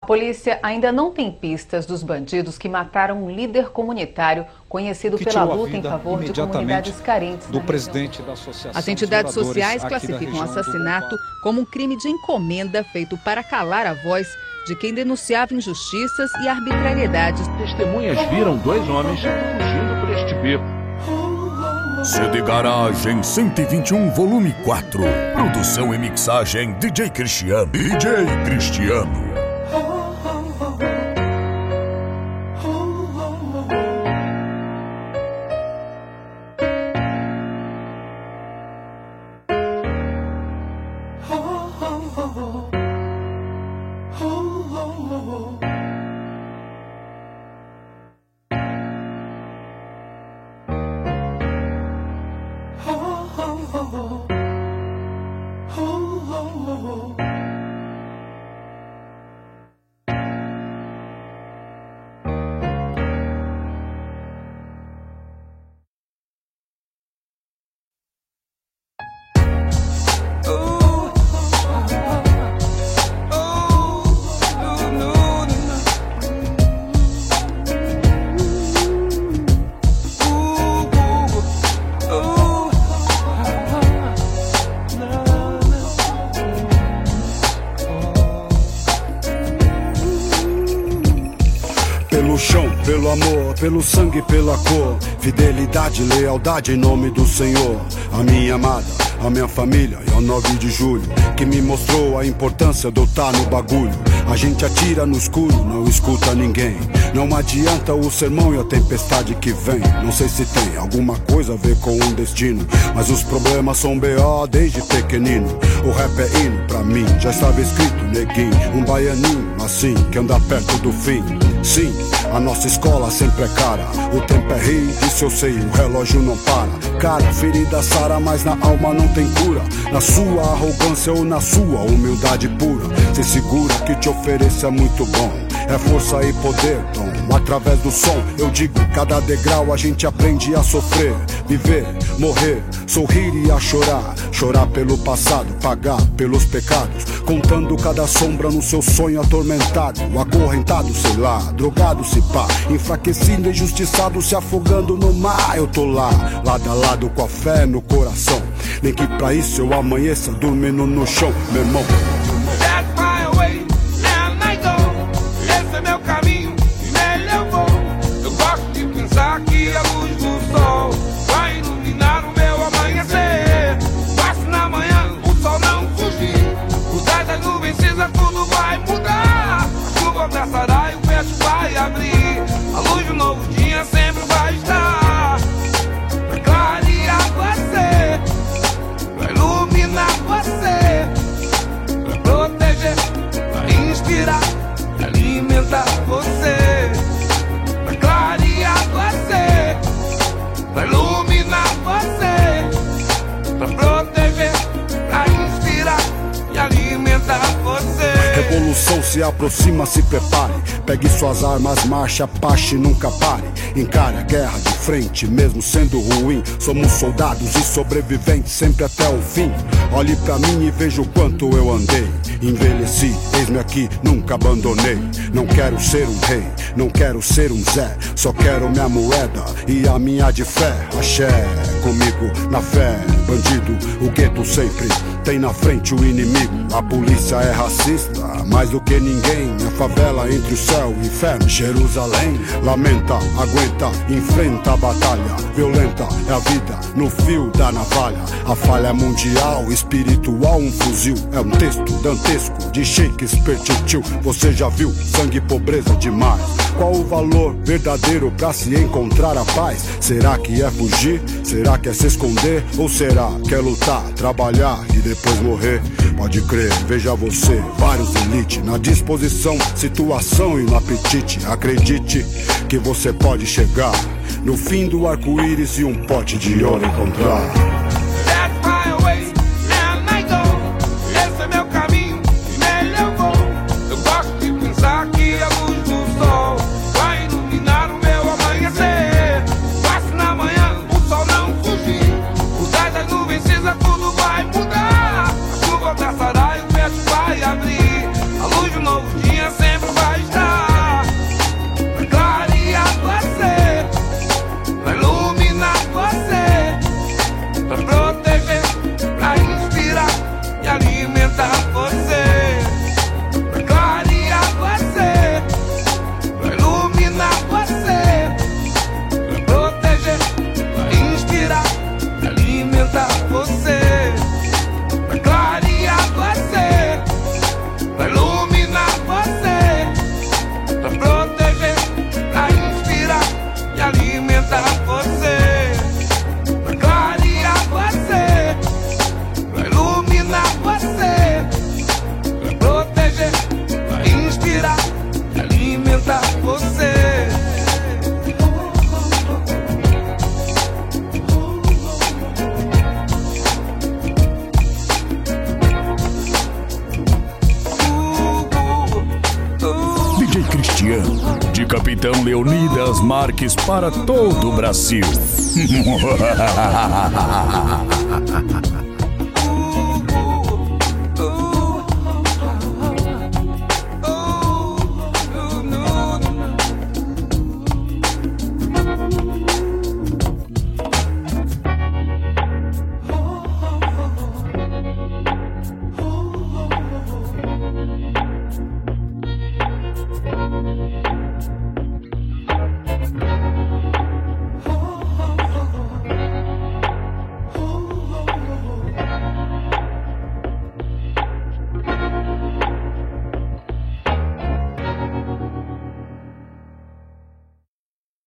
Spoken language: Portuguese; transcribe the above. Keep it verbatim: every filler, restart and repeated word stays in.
A polícia ainda não tem pistas dos bandidos que mataram um líder comunitário conhecido pela luta em favor de comunidades carentes do presidente da Associação. As entidades sociais classificam o assassinato como um crime de encomenda feito para calar a voz de quem denunciava injustiças e arbitrariedades. Testemunhas viram dois homens fugindo por este beco. C D Garagem cento e vinte e um, volume quatro. Produção e mixagem D J Cristiano. D J Cristiano. Pelo chão, pelo amor, pelo sangue, pela cor, fidelidade, lealdade em nome do Senhor. A minha amada, a minha família e ao nove de julho, que me mostrou a importância de eu estar no bagulho. A gente atira no escuro, não escuta ninguém. Não adianta o sermão e a tempestade que vem. Não sei se tem alguma coisa a ver com um destino, mas os problemas são B O desde pequenino. O rap é hino pra mim, já estava escrito, neguinho. Um baianinho assim, que anda perto do fim. Sim, a nossa escola sempre é cara. O tempo é rei, isso eu sei, o relógio não para. Cara, ferida sara, mas na alma não tem cura. Na sua arrogância ou na sua humildade pura. Se segura que te ofereça é muito bom. É força e poder, Tom. Através do som, eu digo, cada degrau a gente aprende a sofrer. Viver, morrer, sorrir e a chorar. Chorar pelo passado, pagar pelos pecados. Contando cada sombra no seu sonho atormentado. Acorrentado, sei lá, drogado se pá. Enfraquecido, injustiçado, se afogando no mar. Eu tô lá, lado a lado com a fé no coração. Nem que pra isso eu amanheça dormindo no chão, meu irmão. Que a luz do sol vai iluminar o meu amanhecer. Passe na manhã, o sol não fugir. Os dez das nuvens cinza, tudo vai mudar. A chuva passará e o pecho vai abrir. A luz do novo dia sempre vai estar. Vai clarear você, vai iluminar você, vai proteger, vai inspirar, vai alimentar você. Vai clarear você, pra iluminar você, pra proteger, pra inspirar e alimentar você. Revolução se aproxima, se prepare. Pegue suas armas, marcha, pache, nunca pare. Encare a guerra de frente, mesmo sendo ruim. Somos soldados e sobreviventes sempre até o fim. Olhe pra mim e veja o quanto eu andei. Envelheci, eis-me aqui, nunca abandonei. Não quero ser um rei, não quero ser um Zé. Só quero minha moeda e a minha de fé. Axé, comigo na fé. Bandido, o gueto sempre tem na frente o inimigo. A polícia é racista, mais do que ninguém. A favela entre o céu e o inferno. Jerusalém, lamenta, aguenta, enfrenta a batalha. Violenta é a vida no fio da navalha. A falha é mundial, espiritual, um fuzil. É um texto dantesco de Shakespeare, tio. Você já viu sangue e pobreza demais? Qual o valor verdadeiro pra se encontrar a paz? Será que é fugir? Será que é se esconder? Ou será que é lutar, trabalhar e depois morrer? Pode crer, veja você, vários elite na disposição, situação e no apetite. Acredite que você pode chegar no fim do arco-íris e um pote de ouro encontrar. Tudo vai mudar, a chuva passará e o vento vai abrir. A luz do novo dia sempre vai Cristian, de Capitão Leonidas Marques para todo o Brasil.